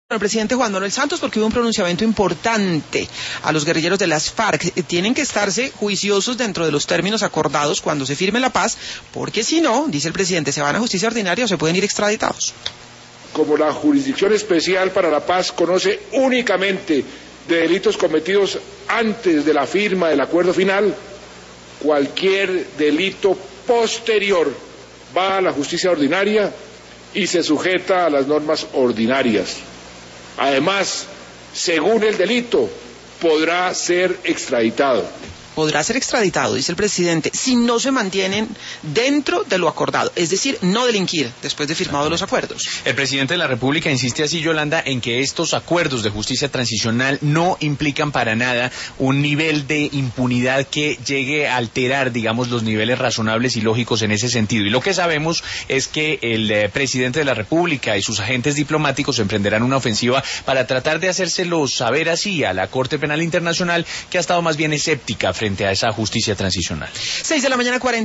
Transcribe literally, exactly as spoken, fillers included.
El presidente Juan Manuel Santos, porque hubo un pronunciamiento importante a los guerrilleros de las FARC. Tienen que estarse juiciosos dentro de los términos acordados cuando se firme la paz, porque si no, dice el presidente, se van a justicia ordinaria o se pueden ir extraditados. Como la Jurisdicción Especial para la Paz conoce únicamente de delitos cometidos antes de la firma del acuerdo final, cualquier delito posterior va a la justicia ordinaria y se sujeta a las normas ordinarias. Además, según el delito, podrá ser extraditado. Podrá ser extraditado, dice el presidente, si no se mantienen dentro de lo acordado, es decir, no delinquir después de firmados los acuerdos. El presidente de la República insiste así, Yolanda, en que estos acuerdos de justicia transicional no implican para nada un nivel de impunidad que llegue a alterar, digamos, los niveles razonables y lógicos en ese sentido. Y lo que sabemos es que el eh, presidente de la República y sus agentes diplomáticos emprenderán una ofensiva para tratar de hacérselo saber así a la Corte Penal Internacional, que ha estado más bien escéptica frente a esa justicia transicional. Seis de la mañana, cuarenta.